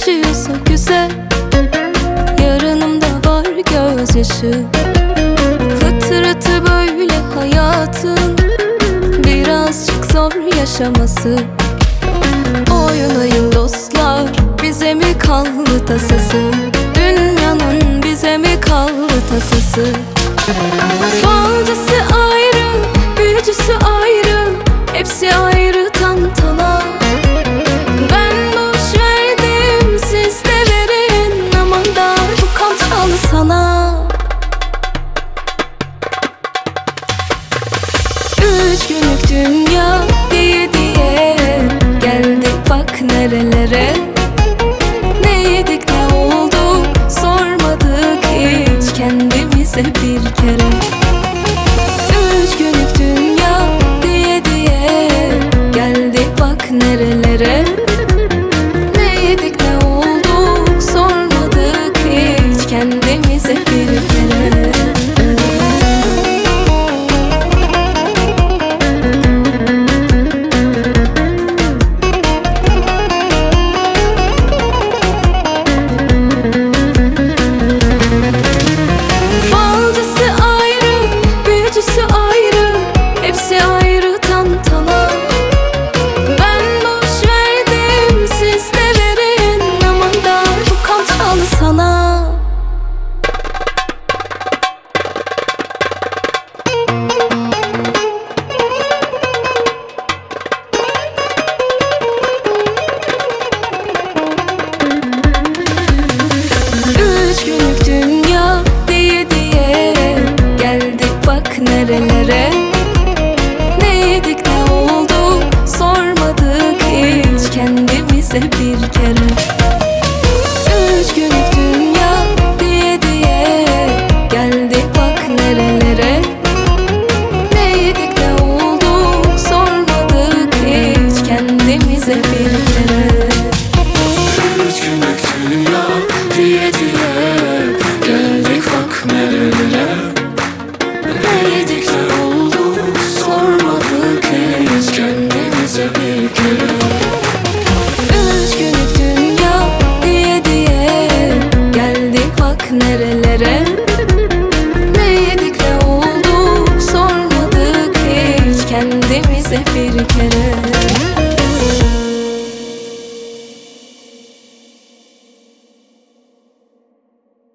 yaşıyorsa güzel, yarınımda var gözyaşı. Fıtratı böyle hayatın, birazcık zor yaşaması. Oynayın dostlar, bize mi kaldı tasası? Dünyanın bize mi kaldı tasası? Falcısı ayrı, büyücüsü ayrı, hepsi ayrı tantana. Ben boş verdim, siz de verin, aman da bu kantalı sana. 3 günlük dünya diye diye geldik bak nerelere. Ne yedik ne olduk sormadık hiç kendimize bir kere. 3 günlük dünya diye diye geldik bak nerelere. Ne yedik ne olduk sormadık hiç kendimize bir kere. Nerelere, ne yedik ne oldu sormadık hiç kendimize bir kere.